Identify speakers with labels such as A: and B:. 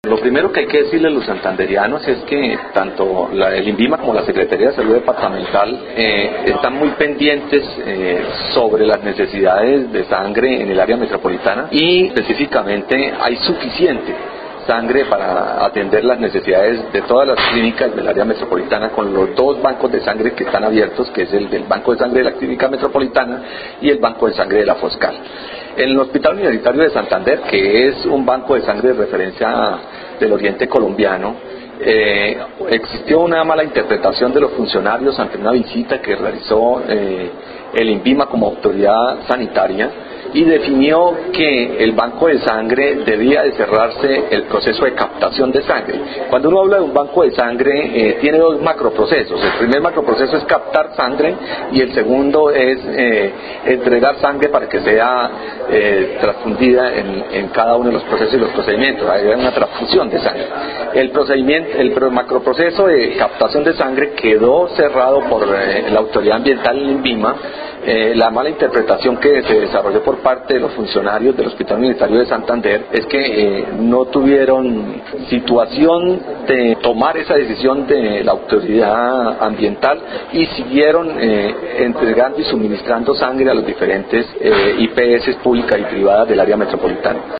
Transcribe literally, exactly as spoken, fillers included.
A: Lo primero que hay que decirle a los santanderianos es que tanto la, el INVIMA como la Secretaría de Salud Departamental eh, están muy pendientes eh, sobre las necesidades de sangre en el área metropolitana y específicamente hay suficiente sangre para atender las necesidades de todas las clínicas del área metropolitana con los dos bancos de sangre que están abiertos, que es el del Banco de Sangre de la Clínica Metropolitana y el Banco de Sangre de la Foscal. En el Hospital Universitario de Santander, que es un banco de sangre de referencia del oriente colombiano, eh, existió una mala interpretación de los funcionarios ante una visita que realizó eh, el INVIMA como autoridad sanitaria y definió que el banco de sangre debía de cerrarse el proceso de captación de sangre. Cuando uno habla de un banco de sangre, eh, tiene dos macroprocesos. El primer macroproceso es captar sangre y el segundo es eh, entregar sangre para que sea eh, transfundida en, en cada uno de los procesos y los procedimientos. Hay una transfusión de sangre. El procedimiento, el macroproceso de captación de sangre quedó cerrado por eh, la autoridad ambiental, el INVIMA. Eh, la mala interpretación que se desarrolló por parte de los funcionarios del Hospital Universitario de Santander es que eh, no tuvieron situación de tomar esa decisión de la autoridad ambiental y siguieron eh, entregando y suministrando sangre a los diferentes eh, I P S públicas y privadas del área metropolitana.